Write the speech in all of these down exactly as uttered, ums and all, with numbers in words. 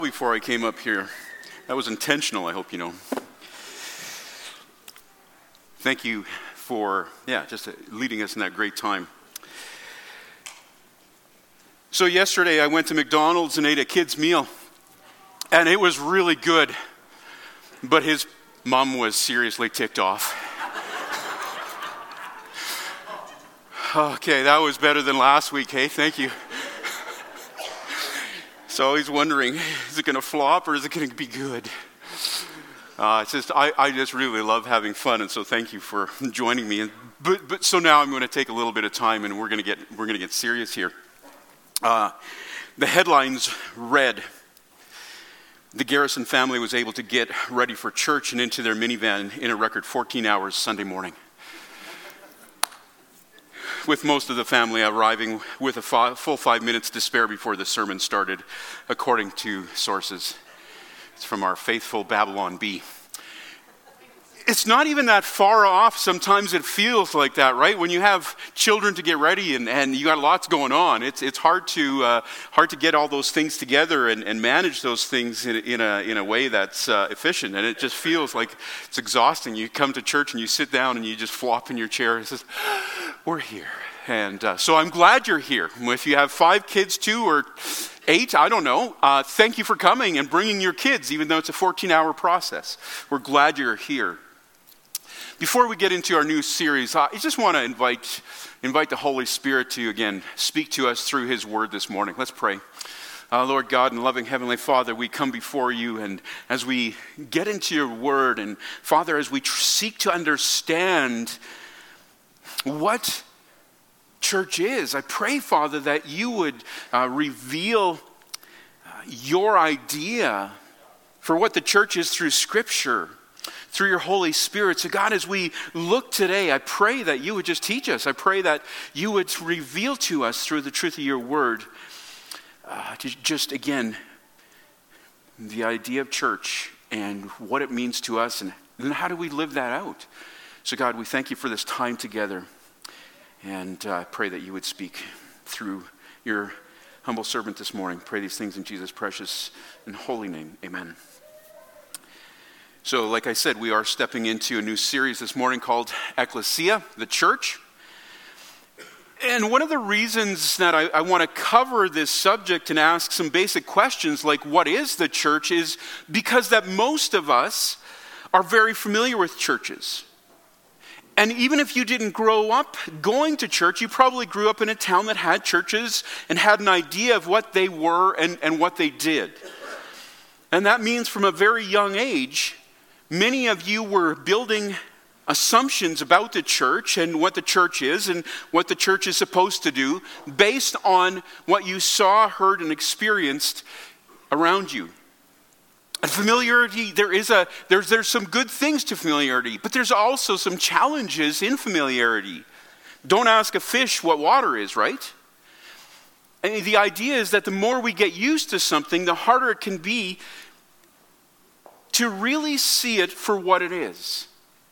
Before I came up here. That was intentional, I hope you know. Thank you for, yeah, just leading us in that great time. So yesterday I went to McDonald's and ate a kid's meal, and it was really good, but his mom was seriously ticked off. Okay, that was better than last week, hey, thank you. So he's wondering, is it going to flop or is it going to be good? Uh, it's just I, I just really love having fun, and so thank you for joining me. And, but but so now I'm going to take a little bit of time, and we're going to get we're going to get serious here. Uh, the headlines read: the Garrison family was able to get ready for church and into their minivan in a record fourteen hours Sunday morning, with most of the family arriving with a five, full five minutes to spare before the sermon started, according to sources. It's from our faithful Babylon Bee. It's not even that far off. Sometimes it feels like that, right? When you have children to get ready and, and you got lots going on, it's it's hard to uh, hard to get all those things together and, and manage those things in, in a in a way that's uh, efficient. And it just feels like it's exhausting. You come to church and you sit down and you just flop in your chair and says, "We're here." And uh, so I'm glad you're here. If you have five kids, two or eight, I don't know. Uh, thank you for coming and bringing your kids, even though it's a fourteen-hour process. We're glad you're here. Before we get into our new series, I just want to invite invite the Holy Spirit to, again, speak to us through His Word this morning. Let's pray. Uh, Lord God and loving Heavenly Father, we come before you, and as we get into your Word, and Father, as we tr- seek to understand what church is, I pray, Father, that you would uh, reveal uh, your idea for what the church is through Scripture, through your Holy Spirit. So God, as we look today, I pray that you would just teach us. I pray that you would reveal to us through the truth of your word, uh, just again, the idea of church and what it means to us, and, and how do we live that out. So God, we thank you for this time together, and I uh, pray that you would speak through your humble servant this morning. Pray these things in Jesus' precious and holy name. Amen. So, like I said, we are stepping into a new series this morning called Ecclesia, the church. And one of the reasons that I, I want to cover this subject and ask some basic questions like, what is the church, is because that most of us are very familiar with churches. And even if you didn't grow up going to church, you probably grew up in a town that had churches and had an idea of what they were and, and what they did. And that means from a very young age, many of you were building assumptions about the church and what the church is and what the church is supposed to do based on what you saw, heard, and experienced around you. And familiarity, there is a there's there's some good things to familiarity, but there's also some challenges in familiarity. Don't ask a fish what water is, right? And the idea is that the more we get used to something, the harder it can be to really see it for what it is.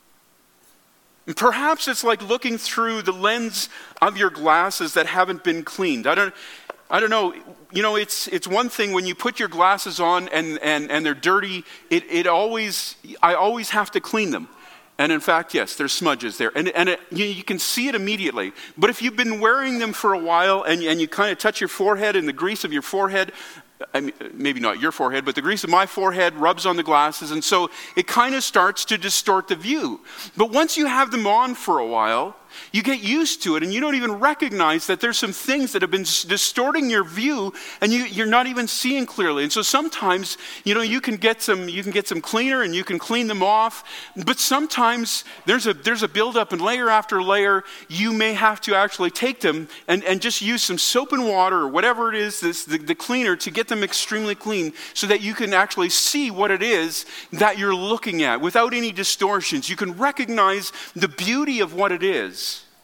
And perhaps it's like looking through the lens of your glasses that haven't been cleaned. I don't I don't know, you know, it's it's one thing when you put your glasses on and, and, and they're dirty, it, it always, I always have to clean them. And in fact, yes, there's smudges there. And, and it, you, you can see it immediately. But if you've been wearing them for a while and, and you kind of touch your forehead and the grease of your forehead, I mean, maybe not your forehead, but the grease of my forehead rubs on the glasses. And so it kind of starts to distort the view. But once you have them on for a while, you get used to it, and you don't even recognize that there's some things that have been distorting your view, and you, you're not even seeing clearly. And so sometimes, you know, you can get some, you can get some cleaner, and you can clean them off. But sometimes there's a there's a buildup, and layer after layer, you may have to actually take them and, and just use some soap and water or whatever it is, this, the, the cleaner, to get them extremely clean, so that you can actually see what it is that you're looking at without any distortions. You can recognize the beauty of what it is.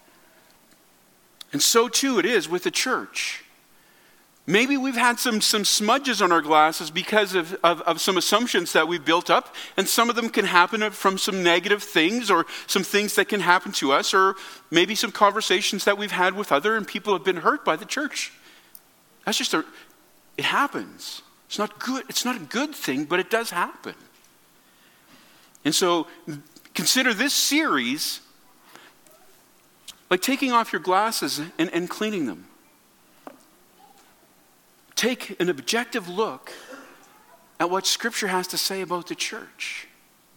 And so too it is with the church. Maybe we've had some, some smudges on our glasses because of, of, of some assumptions that we've built up, and some of them can happen from some negative things or some things that can happen to us, or maybe some conversations that we've had with other and people have been hurt by the church. That's just a, it happens. It's not good. It's not a good thing, but it does happen. And so consider this series like taking off your glasses and, and cleaning them. Take an objective look at what Scripture has to say about the church.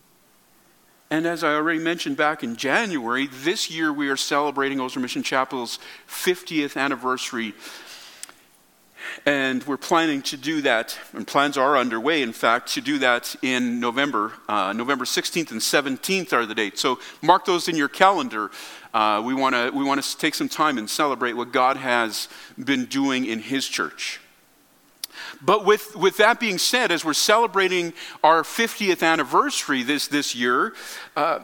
And as I already mentioned back in January, this year we are celebrating Osier Mission Chapel's fiftieth anniversary. And we're planning to do that, and plans are underway, in fact, to do that in November. Uh, November sixteenth and seventeenth are the dates. So mark those in your calendar. Uh, we want to we want to take some time and celebrate what God has been doing in His church. But with, with that being said, as we're celebrating our fiftieth anniversary this, this year, uh,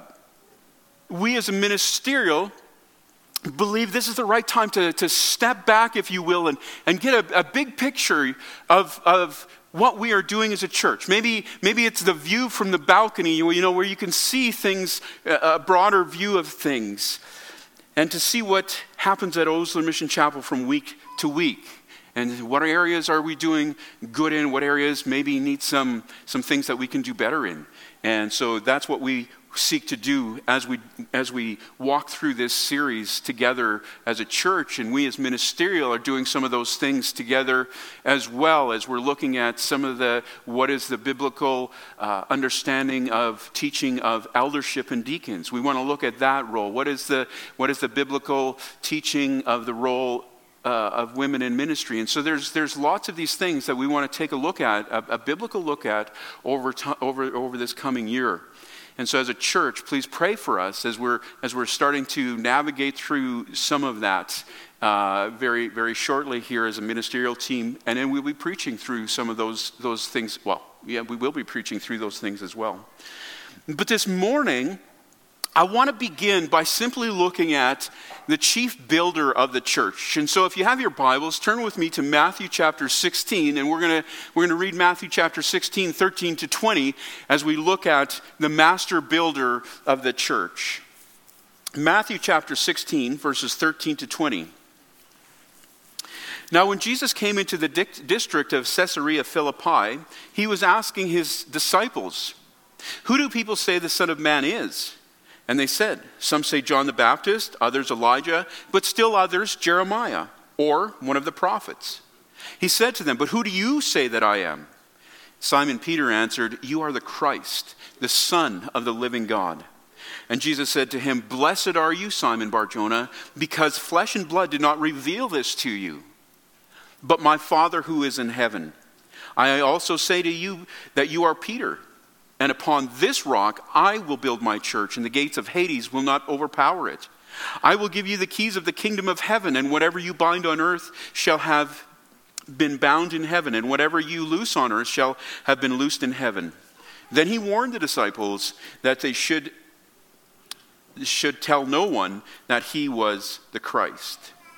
we as a ministerial believe this is the right time to, to step back, if you will, and, and get a, a big picture of, of what we are doing as a church. Maybe, maybe it's the view from the balcony, you know, where you can see things, a broader view of things, and to see what happens at Osier Mission Chapel from week to week. And what areas are we doing good in? What areas maybe need some, some things that we can do better in? And so that's what we seek to do as we as we walk through this series together as a church, and we as ministerial are doing some of those things together as well, as we're looking at some of the what is the biblical uh, understanding of teaching of eldership and deacons. We want to look at that role. What is the what is the biblical teaching of the role Uh, of women in ministry? And so there's there's lots of these things that we want to take a look at, a, a biblical look at over to, over over this coming year. And so as a church, please pray for us as we're as we're starting to navigate through some of that uh, very very shortly here as a ministerial team, and then we'll be preaching through some of those those things. Well, yeah, we will be preaching through those things as well. But this morning, I want to begin by simply looking at the chief builder of the church. And so if you have your Bibles, turn with me to Matthew chapter sixteen, and we're going to we're going to read Matthew chapter sixteen, thirteen to twenty as we look at the master builder of the church. Matthew chapter sixteen, verses thirteen to twenty. Now when Jesus came into the di- district of Caesarea Philippi, he was asking his disciples, "Who do people say the Son of Man is?" And they said, "Some say John the Baptist, others Elijah, but still others Jeremiah, or one of the prophets." He said to them, "But who do you say that I am?" Simon Peter answered, "You are the Christ, the Son of the living God." And Jesus said to him, "Blessed are you, Simon Bar-Jonah, because flesh and blood did not reveal this to you, but my Father who is in heaven. I also say to you that you are Peter, and upon this rock I will build my church, and the gates of Hades will not overpower it. I will give you the keys of the kingdom of heaven, and whatever you bind on earth shall have been bound in heaven, and whatever you loose on earth shall have been loosed in heaven." Then he warned the disciples that they should, should tell no one that he was the Christ.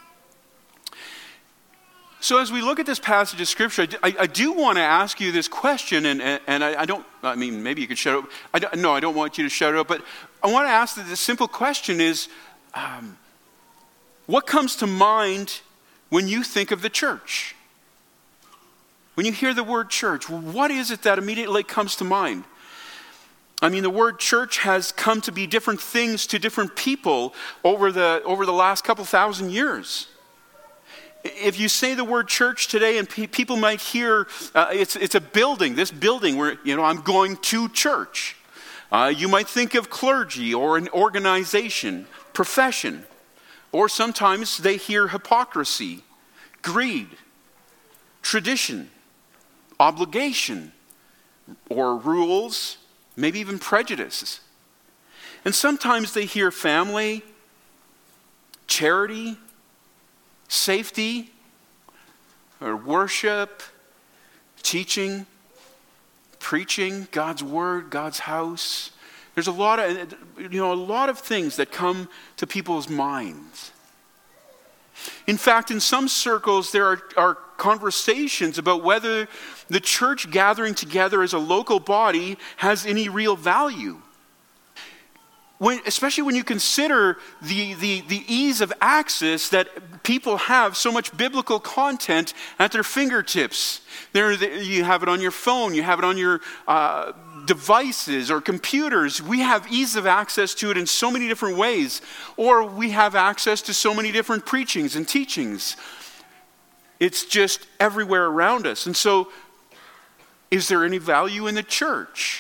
So as we look at this passage of Scripture, I, I do want to ask you this question, and, and, and I, I don't, I mean, maybe you could shut up. I don't, no, I don't want you to shut up, but I want to ask that the simple question is, um, what comes to mind when you think of the church? When you hear the word church, what is it that immediately comes to mind? I mean, the word church has come to be different things to different people over the over the last couple thousand years. If you say the word church today, and pe- people might hear uh, it's it's a building, this building where, you know, I'm going to church. Uh, you might think of clergy or an organization, profession, or sometimes they hear hypocrisy, greed, tradition, obligation, or rules, maybe even prejudices. And sometimes they hear family, charity, safety, or worship, teaching, preaching, God's word, God's house. There's a lot of, you know, a lot of things that come to people's minds. In fact, in some circles, there are, are conversations about whether the church gathering together as a local body has any real value. when, especially when you consider the, the, the ease of access that people have, so much biblical content at their fingertips. There, you have it on your phone, you have it on your uh, devices or computers. We have ease of access to it in so many different ways. Or we have access to so many different preachings and teachings. It's just everywhere around us. And so, is there any value in the church?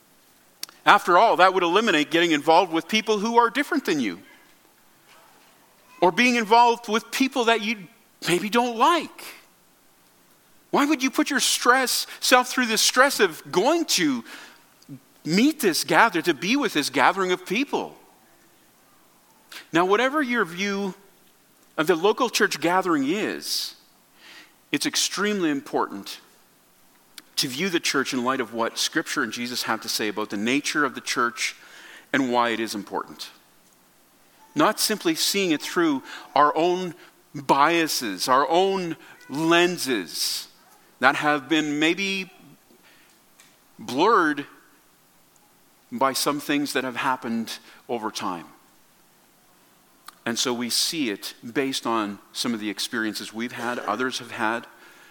After all, that would eliminate getting involved with people who are different than you. Or being involved with people that you maybe don't like. Why would you put your stress, self through the stress of going to meet this gather, to be with this gathering of people? Now, whatever your view of the local church gathering is, it's extremely important to view the church in light of what Scripture and Jesus have to say about the nature of the church and why it is important. Not simply seeing it through our own biases, our own lenses that have been maybe blurred by some things that have happened over time. And so we see it based on some of the experiences we've had, others have had,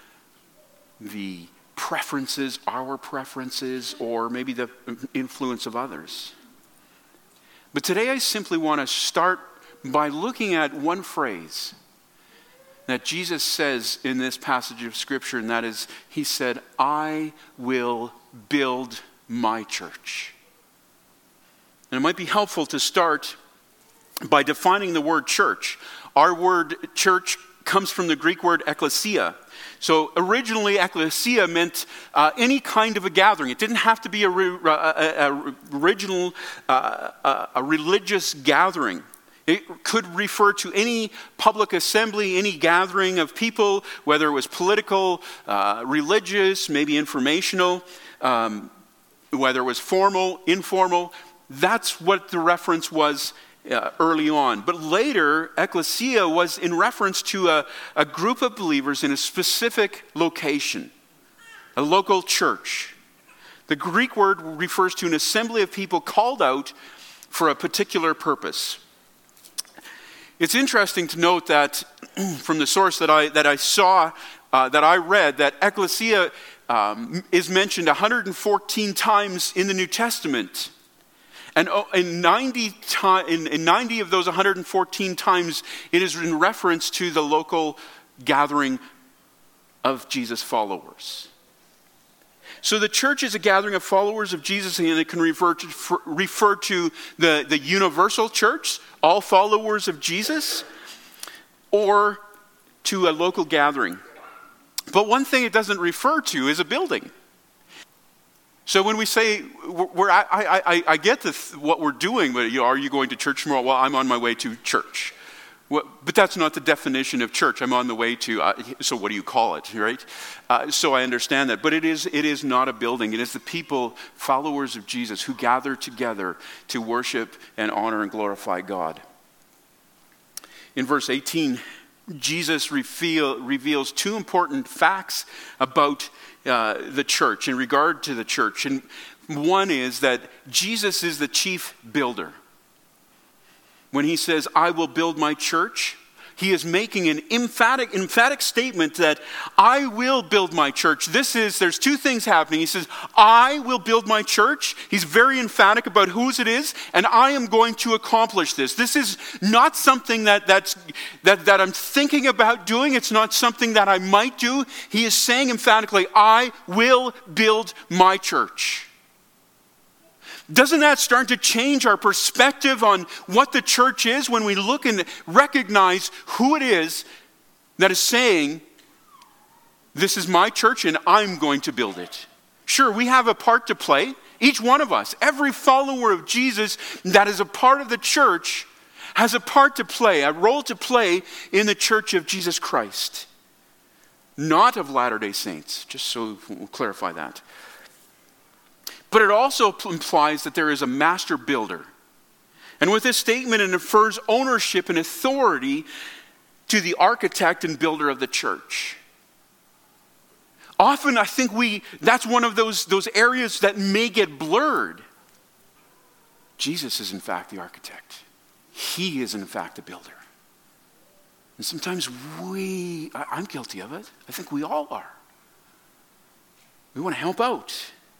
the preferences, our preferences, or maybe the influence of others. But today I simply want to start by looking at one phrase that Jesus says in this passage of Scripture, and that is, he said, I will build my church. And it might be helpful to start by defining the word church. Our word church comes from the Greek word ekklesia. So originally, ekklesia meant uh, any kind of a gathering. It didn't have to be a, re, a, a, a original, uh, a, a religious gathering. It could refer to any public assembly, any gathering of people, whether it was political, uh, religious, maybe informational, um, whether it was formal, informal. That's what the reference was Uh, early on. But later, ekklesia was in reference to a, a group of believers in a specific location, a local church. The Greek word refers to an assembly of people called out for a particular purpose. It's interesting to note that from the source that I that I saw, uh, that I read, that ekklesia um, is mentioned one hundred fourteen times in the New Testament. And in ninety, in, in ninety of those one hundred fourteen times, it is in reference to the local gathering of Jesus' followers. So the church is a gathering of followers of Jesus, and it can refer to, refer to the, the universal church, all followers of Jesus, or to a local gathering. But one thing it doesn't refer to is a building. So when we say, we're, I, I, I get the, what we're doing, but you know, are you going to church tomorrow? Well, I'm on my way to church. Well, but that's not the definition of church. I'm on the way to, uh, so what do you call it, right? Uh, so I understand that. But it is, it is not a building. It is the people, followers of Jesus, who gather together to worship and honor and glorify God. In verse eighteen, Jesus reveal, reveals two important facts about uh, the church, in regard to the church. And one is that Jesus is the chief builder. When he says, I will build my church, he is making an emphatic, emphatic statement that I will build my church. This is, there's two things happening. He says, I will build my church. He's very emphatic about whose it is, and I am going to accomplish this. This is not something that, that's, that, that I'm thinking about doing. It's not something that I might do. He is saying emphatically, I will build my church. Doesn't that start to change our perspective on what the church is when we look and recognize who it is that is saying, this is my church and I'm going to build it? Sure, we have a part to play. Each one of us, every follower of Jesus that is a part of the church has a part to play, a role to play in the church of Jesus Christ. Not of Latter-day Saints, just so we'll clarify that. But it also implies that there is a master builder. And with this statement, it infers ownership and authority to the architect and builder of the church. Often I think we, that's one of those, those areas that may get blurred. Jesus is in fact the architect. He is in fact the builder. And sometimes we, I, I'm guilty of it. I think we all are. We want to help out.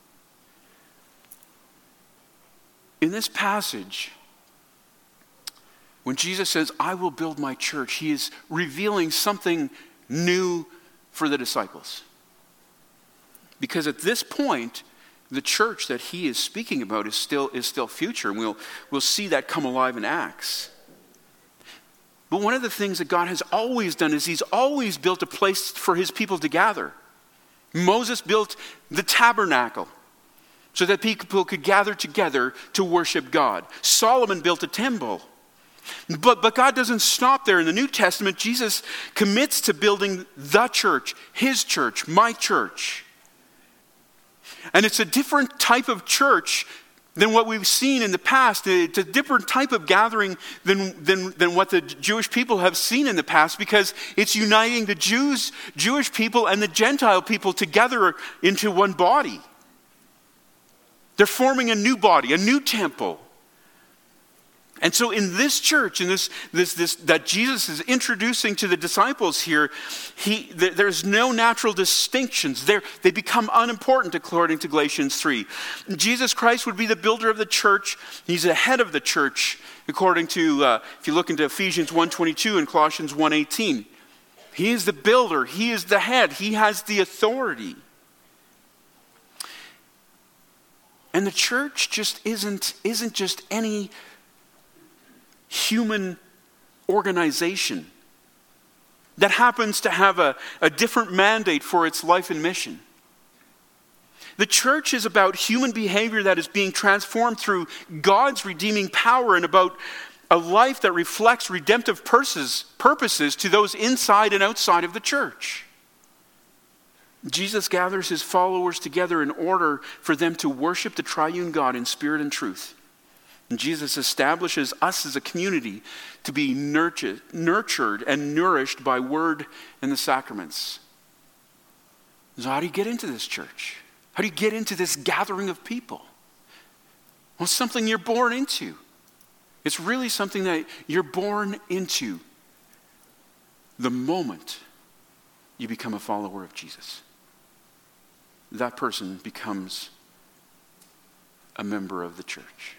In this passage, when Jesus says, I will build my church, he is revealing something new for the disciples. Because at this point, the church that he is speaking about is still, is still future. And we'll, we'll see that come alive in Acts. But one of the things that God has always done is he's always built a place for his people to gather. Moses built the tabernacle so that people could gather together to worship God. Solomon built a temple. But, but God doesn't stop there. In the New Testament, Jesus commits to building the church, his church, my church. And it's a different type of church than what we've seen in the past. It's a different type of gathering than, than, than what the Jewish people have seen in the past, because it's uniting the Jews, Jewish people and the Gentile people together into one body. They're forming a new body, a new temple. And so in this church, in this, this, this that Jesus is introducing to the disciples here, he, th- there's no natural distinctions. They're, they become unimportant according to Galatians three. Jesus Christ would be the builder of the church. He's the head of the church according to, uh, if you look into Ephesians one twenty-two and Colossians one eighteen. He is the builder. He is the head. He has the authority. And the church just isn't, isn't just any human organization that happens to have a, a different mandate for its life and mission. The church is about human behavior that is being transformed through God's redeeming power, and about a life that reflects redemptive purposes, purposes to those inside and outside of the church. Jesus gathers his followers together in order for them to worship the triune God in spirit and truth. And Jesus establishes us as a community to be nurtured, nurtured and nourished by word and the sacraments. So how do you get into this church? How do you get into this gathering of people? Well, it's something you're born into. It's really something that you're born into the moment you become a follower of Jesus. That person becomes a member of the church.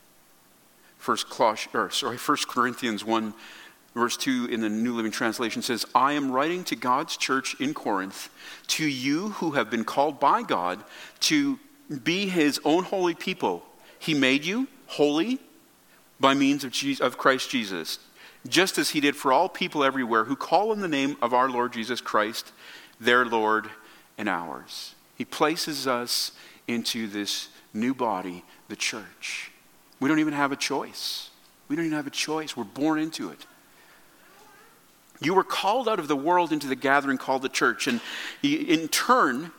First, Colossians, or sorry, First Corinthians one, verse two in the New Living Translation says, I am writing to God's church in Corinth, to you who have been called by God to be his own holy people. He made you holy by means of, Jesus, of Christ Jesus, just as he did for all people everywhere who call in the name of our Lord Jesus Christ, their Lord and ours. He places us into this new body, the church. We don't even have a choice. We don't even have a choice. We're born into it. You were called out of the world into the gathering called the church. And in turn,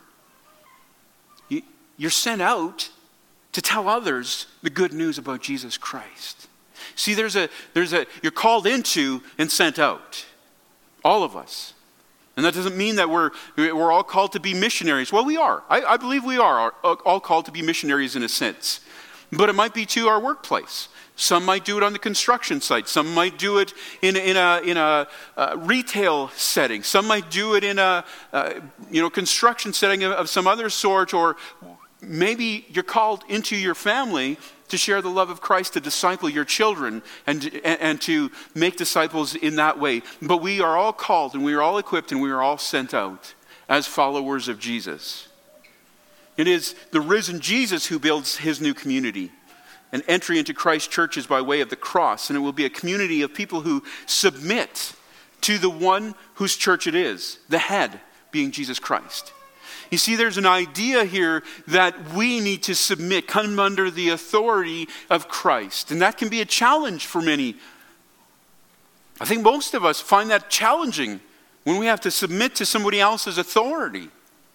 you're sent out to tell others the good news about Jesus Christ. See, there's a, there's a, you're called into and sent out. All of us. And that doesn't mean that we're, we're all called to be missionaries. Well, we are. I, I believe we are all called to be missionaries in a sense. But it might be to our workplace. Some might do it on the construction site. Some might do it in, in a, in a uh, retail setting. Some might do it in a uh, you know construction setting of, of some other sort. Or maybe you're called into your family to share the love of Christ, to disciple your children, and, and, and to make disciples in that way. But we are all called, and we are all equipped, and we are all sent out as followers of Jesus. It is the risen Jesus who builds his new community. An entry into Christ's church is by way of the cross, and it will be a community of people who submit to the one whose church it is, the head being Jesus Christ. You see, there's an idea here that we need to submit, come under the authority of Christ. And that can be a challenge for many. I think most of us find that challenging when we have to submit to somebody else's authority.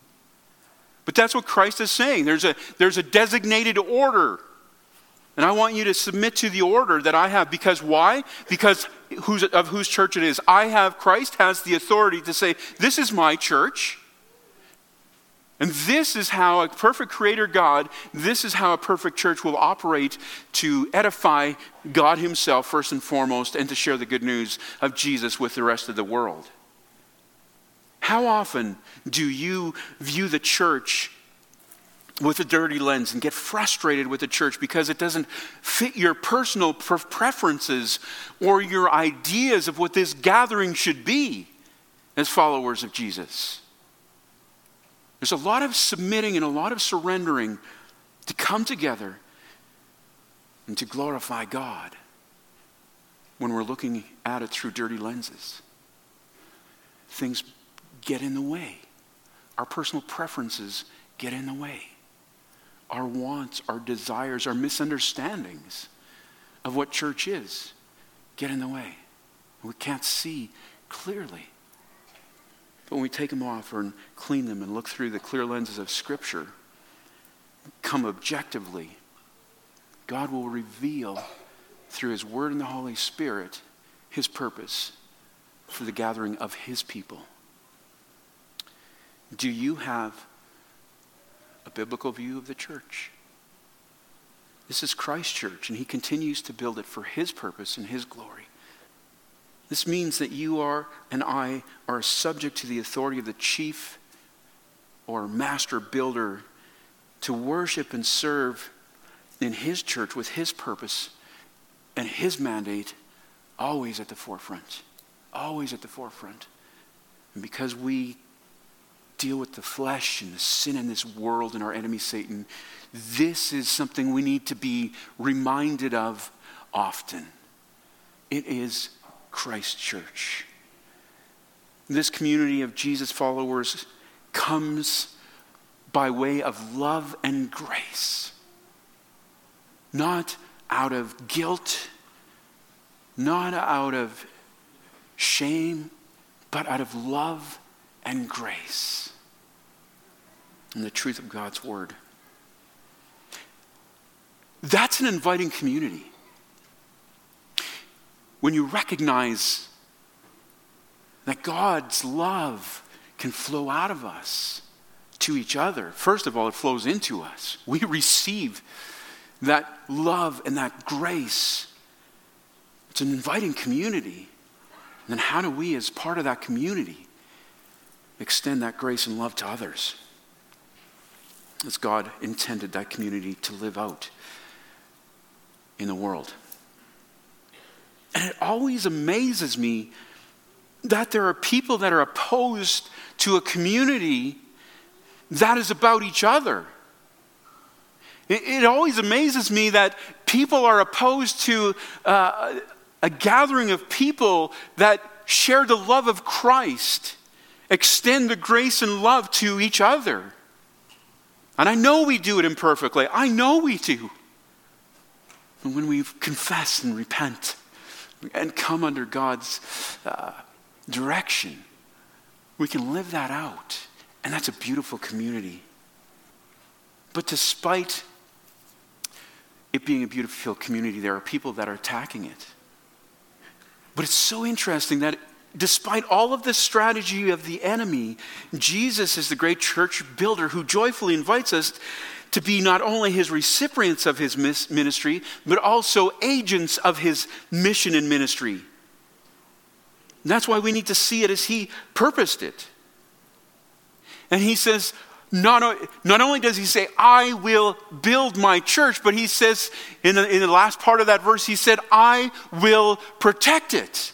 But that's what Christ is saying. There's a, there's a designated order. And I want you to submit to the order that I have. Because why? Because whose, of whose church it is. I have, Christ has the authority to say, this is my church. And this is how a perfect creator God, this is how a perfect church will operate to edify God himself first and foremost, and to share the good news of Jesus with the rest of the world. How often do you view the church with a dirty lens and get frustrated with the church because it doesn't fit your personal preferences or your ideas of what this gathering should be as followers of Jesus? There's a lot of submitting and a lot of surrendering to come together and to glorify God when we're looking at it through dirty lenses. Things get in the way. Our personal preferences get in the way. Our wants, our desires, our misunderstandings of what church is get in the way. We can't see clearly. But when we take them off and clean them and look through the clear lenses of Scripture, come objectively, God will reveal through his Word and the Holy Spirit his purpose for the gathering of his people. Do you have a biblical view of the church? This is Christ's church, and he continues to build it for his purpose and his glory. This means that you are and I are subject to the authority of the chief or master builder to worship and serve in his church with his purpose and his mandate always at the forefront. Always at the forefront. And because we deal with the flesh and the sin in this world and our enemy Satan, this is something we need to be reminded of often. It is Christ's church. This community of Jesus followers comes by way of love and grace. Not out of guilt, not out of shame, but out of love and grace and the truth of God's word. That's an inviting community. When you recognize that God's love can flow out of us to each other. First of all, it flows into us. We receive that love and that grace. It's an inviting community. And then how do we, as part of that community, extend that grace and love to others? As God intended that community to live out in the world. And it always amazes me that there are people that are opposed to a community that is about each other. It, it always amazes me that people are opposed to uh, a gathering of people that share the love of Christ, extend the grace and love to each other. And I know we do it imperfectly. I know we do. But when we confess and repent and come under God's uh, direction, we can live that out. And that's a beautiful community. But despite it being a beautiful community, there are people that are attacking it. But it's so interesting that despite all of the strategy of the enemy, Jesus is the great church builder who joyfully invites us to be not only his recipients of his ministry, but also agents of his mission and ministry. And that's why we need to see it as he purposed it. And he says, not, not only does he say, I will build my church, but he says, in the, in the last part of that verse, he said, I will protect it.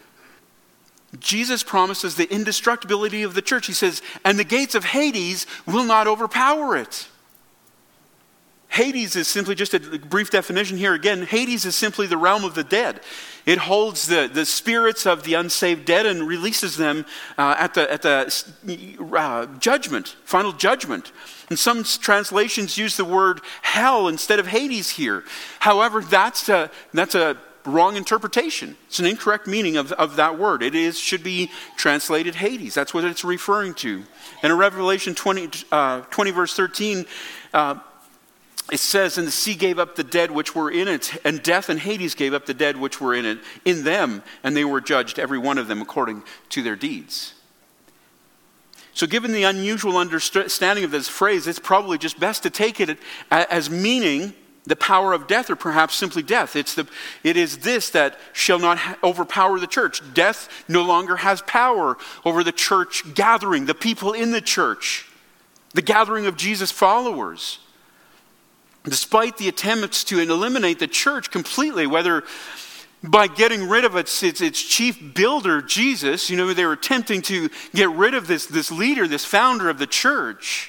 Jesus promises the indestructibility of the church. He says, and the gates of Hades will not overpower it. Hades is simply, just a brief definition here again, Hades is simply the realm of the dead. It holds the, the spirits of the unsaved dead and releases them uh, at the, at the uh, judgment, final judgment. And some translations use the word hell instead of Hades here. However, that's a, that's a wrong interpretation. It's an incorrect meaning of, of that word. It is should be translated Hades. That's what it's referring to. And in Revelation twenty, uh, twenty verse thirteen, uh, it says, and the sea gave up the dead which were in it, and death and Hades gave up the dead which were in it, in them, and they were judged, every one of them, according to their deeds. So given the unusual understanding of this phrase, it's probably just best to take it as meaning the power of death, or perhaps simply death. It's the, it is this that shall not ha- overpower the church. Death no longer has power over the church gathering, the people in the church, the gathering of Jesus' followers. Despite the attempts to eliminate the church completely, whether by getting rid of its, its, its chief builder, Jesus, you know, they were attempting to get rid of this, this leader, this founder of the church,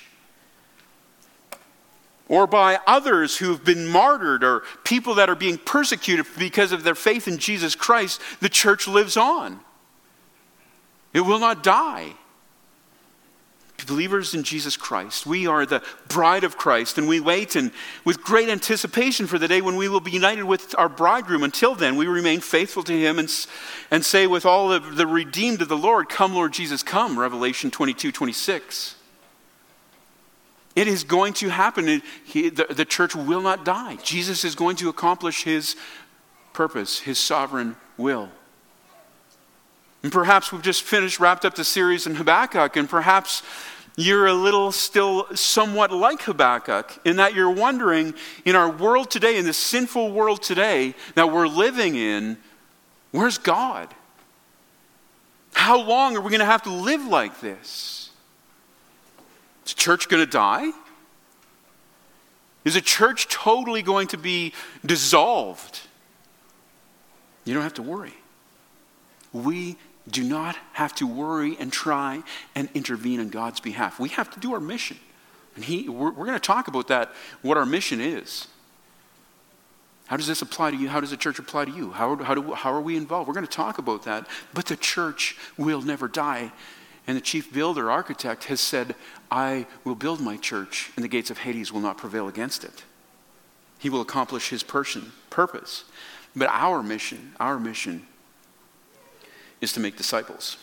or by others who've been martyred, or people that are being persecuted because of their faith in Jesus Christ, the church lives on. It will not die. Believers in Jesus Christ, we are the bride of Christ, and we wait and with great anticipation for the day when we will be united with our bridegroom. Until then, we remain faithful to him and, and say with all of the redeemed of the Lord, "Come, Lord Jesus, come," Revelation twenty-two twenty-six. It is going to happen. It, he, the, the church will not die. Jesus is going to accomplish his purpose, his sovereign will. And perhaps we've just finished, wrapped up the series in Habakkuk, and perhaps you're a little still somewhat like Habakkuk in that you're wondering, in our world today, in this sinful world today that we're living in, where's God? How long are we going to have to live like this? Is the church going to die? Is the church totally going to be dissolved? You don't have to worry. We do not have to worry and try and intervene on God's behalf. We have to do our mission. And he, we're, we're going to talk about that, what our mission is. How does this apply to you? How does the church apply to you? How, how, do, how are we involved? We're going to talk about that. But the church will never die. And the chief builder, architect, has said, "I will build my church, and the gates of Hades will not prevail against it." He will accomplish his person, purpose. But our mission, our mission is to make disciples.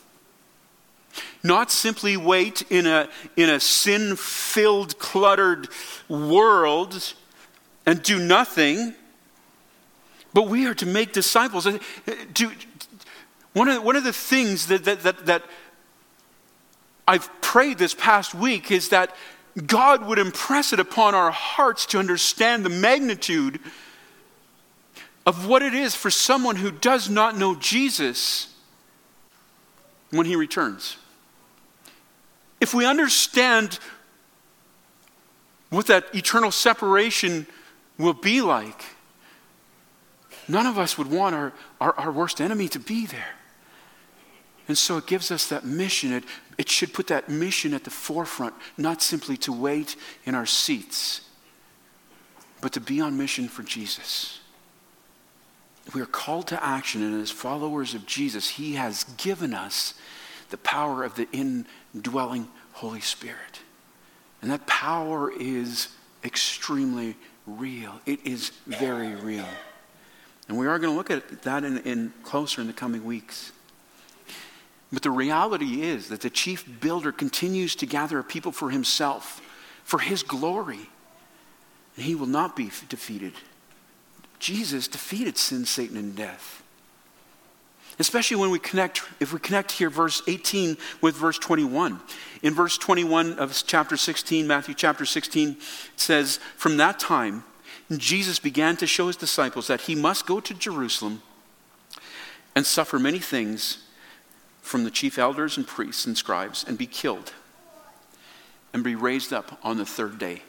Not simply wait in a, in a sin-filled, cluttered world and do nothing, but we are to make disciples. Do, one, of, one of the things that, that, that, that I've prayed this past week is that God would impress it upon our hearts to understand the magnitude of what it is for someone who does not know Jesus when he returns. If we understand what that eternal separation will be like, none of us would want our, our, our worst enemy to be there. And so it gives us that mission. It, it should put that mission at the forefront, not simply to wait in our seats, but to be on mission for Jesus. We are called to action, and as followers of Jesus, he has given us the power of the indwelling Holy Spirit. And that power is extremely real. It is very real. And we are going to look at that in, in closer in the coming weeks. But the reality is that the chief builder continues to gather a people for himself, for his glory. And he will not be defeated. Jesus defeated sin, Satan, and death. Especially when we connect, if we connect here verse eighteen with verse twenty-one. In verse twenty-one of chapter sixteen, Matthew chapter sixteen, it says, "From that time, Jesus began to show his disciples that he must go to Jerusalem and suffer many things from the chief elders and priests and scribes, and be killed, and be raised up on the third day."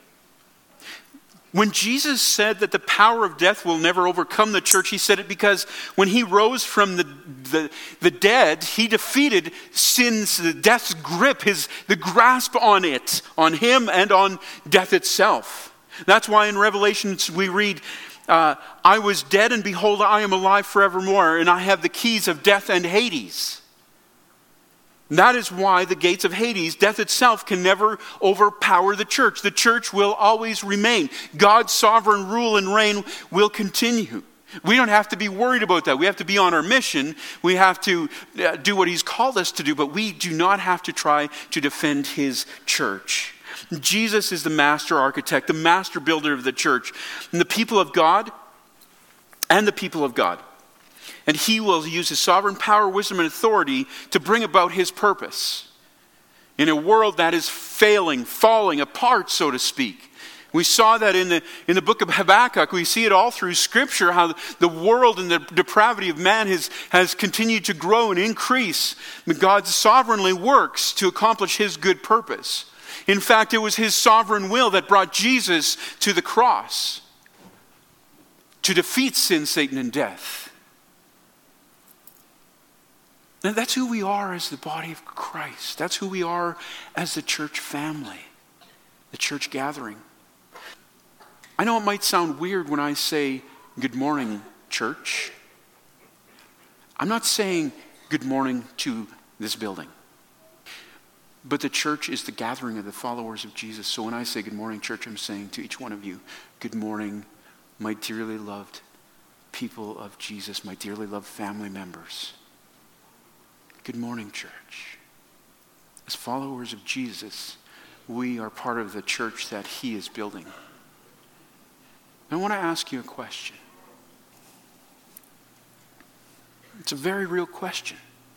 When Jesus said that the power of death will never overcome the church, he said it because when he rose from the, the, the dead, he defeated sin's, the death's grip, his, the grasp on it, on him and on death itself. That's why in Revelation we read, uh, "I was dead, and behold, I am alive forevermore, and I have the keys of death and Hades." That is why the gates of Hades, death itself, can never overpower the church. The church will always remain. God's sovereign rule and reign will continue. We don't have to be worried about that. We have to be on our mission. We have to do what he's called us to do, but we do not have to try to defend his church. Jesus is the master architect, the master builder of the church. And the people of God, and the people of God. And he will use his sovereign power, wisdom, and authority to bring about his purpose. in a world that is failing, falling apart, so to speak. We saw that in the, in the book of Habakkuk. We see it all through Scripture, how the world and the depravity of man has, has continued to grow and increase. But God sovereignly works to accomplish his good purpose. In fact, it was his sovereign will that brought Jesus to the cross to defeat sin, Satan, and death. And that's who we are as the body of Christ. That's who we are as the church family, the church gathering. I know it might sound weird when I say, good morning, church. I'm not saying good morning to this building. But the church is the gathering of the followers of Jesus. So when I say good morning, church, I'm saying to each one of you, good morning, my dearly loved people of Jesus, my dearly loved family members. Good morning, church. As followers of Jesus, we are part of the church that he is building. I want to ask you a question. It's a very real question.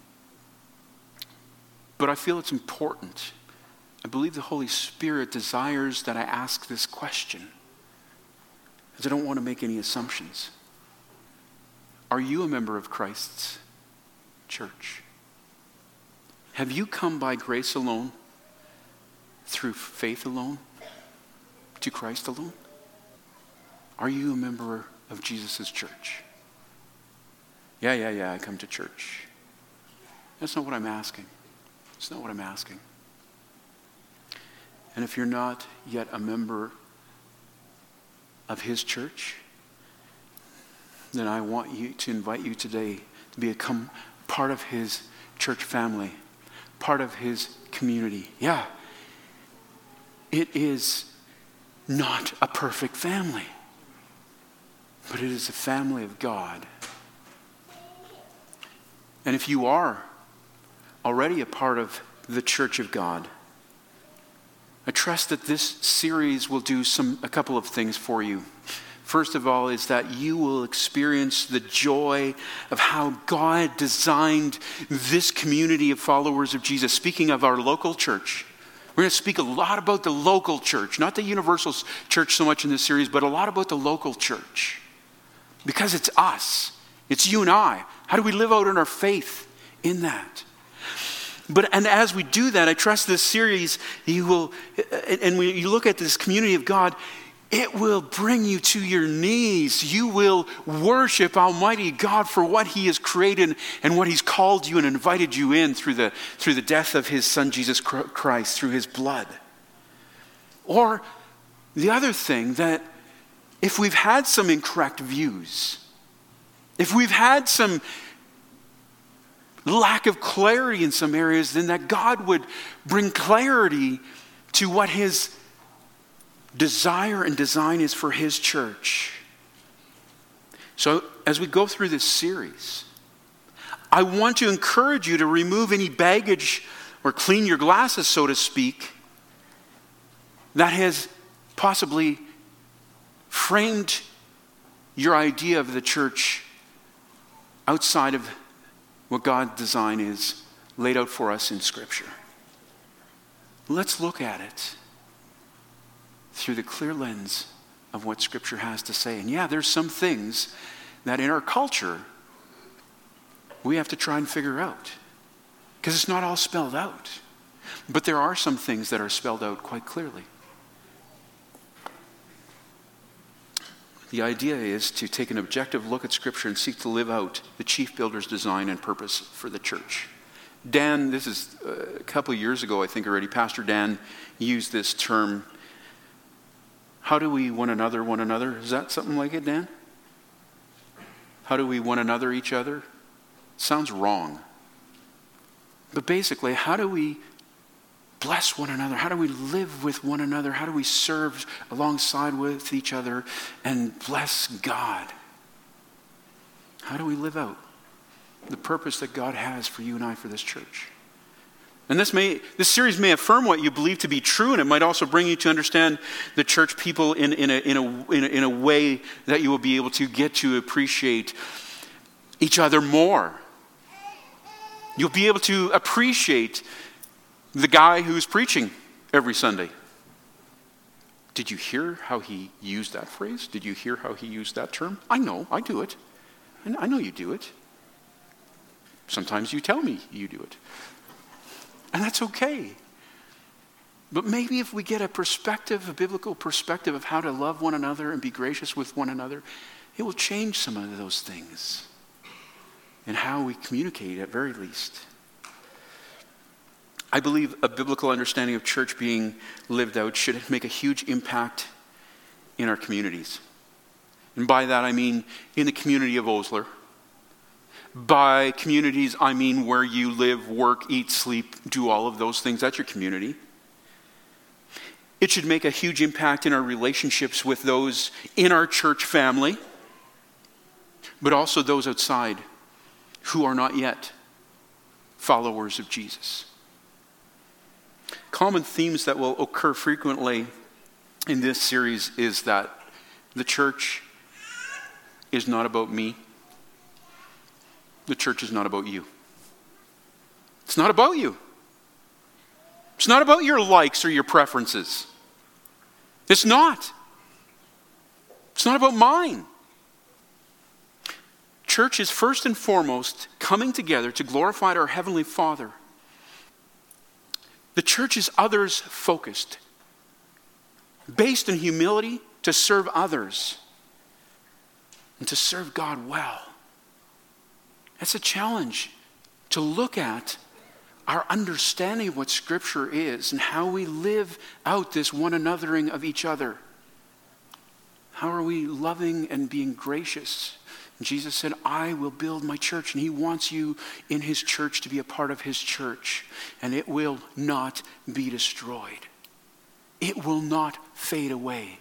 But I feel it's important. I believe the Holy Spirit desires that I ask this question, because I don't want to make any assumptions. Are you a member of Christ's church? Have you come by grace alone, through faith alone, to Christ alone? Are you a member of Jesus' church? Yeah, yeah, yeah, I come to church. That's not what I'm asking. That's not what I'm asking. And if you're not yet a member of his church, then I want you to invite you today to become part of his church family, part of his community. Yeah, it is not a perfect family, but it is a family of God. And if you are already a part of the church of God, I trust that this series will do some a couple of things for you. First of all is that you will experience the joy of how God designed this community of followers of Jesus. Speaking of our local church, we're going to speak a lot about the local church, not the universal church so much in this series, but a lot about the local church. Because it's us. It's you and I. How do we live out in our faith in that? But and as we do that, I trust this series, you will, and when you look at this community of God, it will bring you to your knees. You will worship Almighty God for what he has created and what he's called you and invited you in through the, through the death of his son, Jesus Christ, through his blood. Or the other thing, that if we've had some incorrect views, if we've had some lack of clarity in some areas, then that God would bring clarity to what his desire and design is for his church. So as we go through this series, I want to encourage you to remove any baggage or clean your glasses, so to speak, that has possibly framed your idea of the church outside of what God's design is laid out for us in Scripture. Let's look at it through the clear lens of what Scripture has to say. And yeah, there's some things that in our culture we have to try and figure out, because it's not all spelled out. But there are some things that are spelled out quite clearly. The idea is to take an objective look at Scripture and seek to live out the chief builder's design and purpose for the church. Dan, this is a couple of years ago, I think already, Pastor Dan used this term, how do we one another one another? Is that something like it, Dan? How do we one another each other? Sounds wrong. But basically, how do we bless one another? How do we live with one another? How do we serve alongside with each other and bless God? How do we live out the purpose that God has for you and I for this church? And this may this series may affirm what you believe to be true, and it might also bring you to understand the church people in, in, a, in, a, in, a, in a way that you will be able to get to appreciate each other more. You'll be able to appreciate The guy who's preaching every Sunday. Did you hear how he used that phrase? Did you hear how he used that term? I know, I do it. I know you do it. Sometimes you tell me you do it. And that's okay. But maybe if we get a perspective, a biblical perspective of how to love one another and be gracious with one another, it will change some of those things and how we communicate at very least. I believe a biblical understanding of church being lived out should make a huge impact in our communities. And by that I mean in the community of Osler. By communities I mean where you live, work, eat, sleep, do all of those things. That's your community. It should make a huge impact in our relationships with those in our church family, but also those outside who are not yet followers of Jesus. Common themes that will occur frequently in this series is that the church is not about me. The church is not about you. It's not about you. It's not about your likes or your preferences. It's not. It's not about mine. Church is first and foremost coming together to glorify our Heavenly Father. The church is others focused, based in humility to serve others and to serve God well. That's a challenge to look at our understanding of what Scripture is and how we live out this one anothering of each other. How are we loving and being gracious? And Jesus said, I will build my church, and he wants you in his church to be a part of his church, and it will not be destroyed. It will not fade away.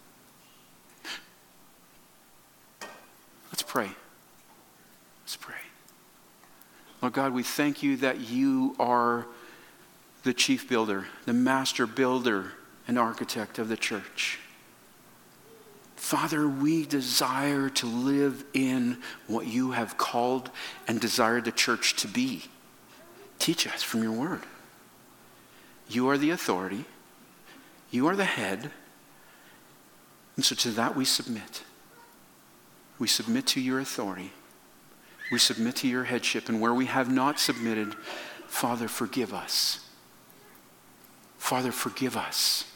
Let's pray. Let's pray. Lord God, we thank you that you are the chief builder, the master builder and architect of the church. Father, we desire to live in what you have called and desired the church to be. Teach us from your word. You are the authority. You are the head. And so to that we submit. We submit to your authority. We submit to your headship. And where we have not submitted, Father, forgive us. Father, forgive us.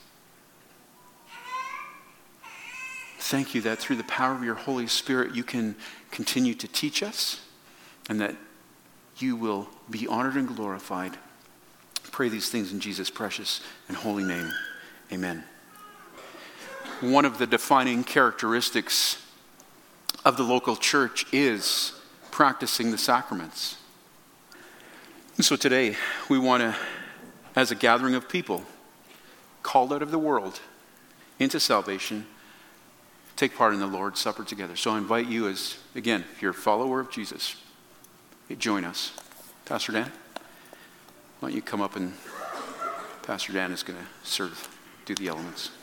Thank you that through the power of your Holy Spirit, you can continue to teach us and that you will be honored and glorified. I pray these things in Jesus' precious and holy name. Amen. One of the defining characteristics of the local church is practicing the sacraments. And so today we want to, as a gathering of people called out of the world into salvation, take part in the Lord's Supper together. So I invite you as, again, if you're a follower of Jesus, join us. Pastor Dan, why don't you come up and Pastor Dan is going to serve, do the elements.